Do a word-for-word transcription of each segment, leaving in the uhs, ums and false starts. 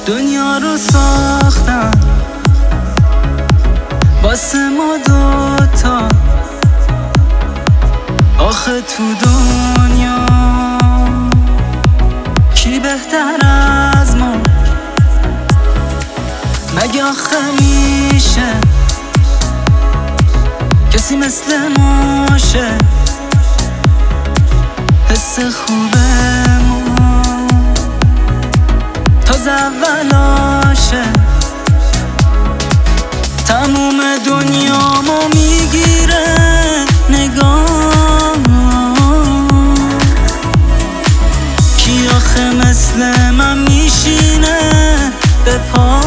دنیا رو ساختم واسه ما دوتا، آخه تو دنیا کی بهتر از ما؟ مگه آخه میشه کسی مثل ما شه؟ حس خوبه ما تازه اولاشه، تموم دنیا ما میگیره نگاه. کی آخه مثل من میشینه به پا؟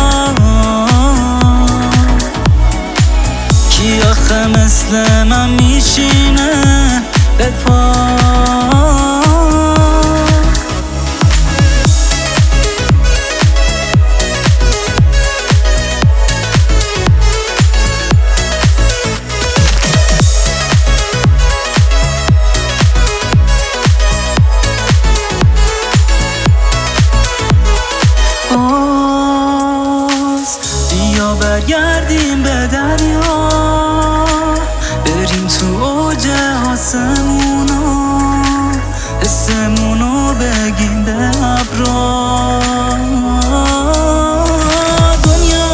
کی آخه مثل من میشینه به پا؟ بیا برگردیم به دریا، بریم تو اوج آسمونا، حسمونو بگیم به ابرا. دنیا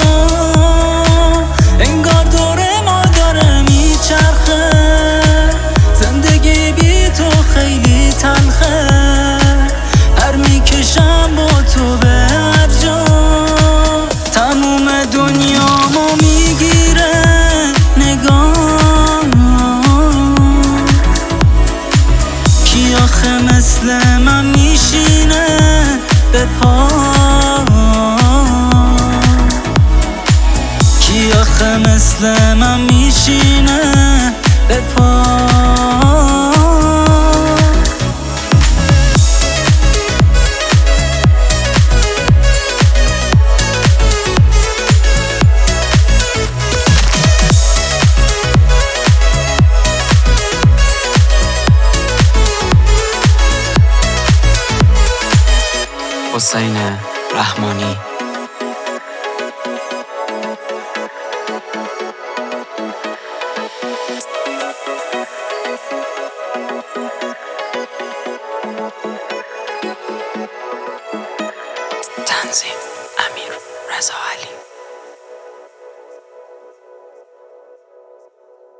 انگار دور ما داره میچرخه، زندگی بی تو خیلی تلخه، پر میکشم با تو به هر جا. تموم دنیا ما میگیره نگاه. کی آخه مثل من میشینه به پا؟ کی آخه مثل من میشینه به پا؟ حسین رحمانی. تنظیم امیر رضا علی.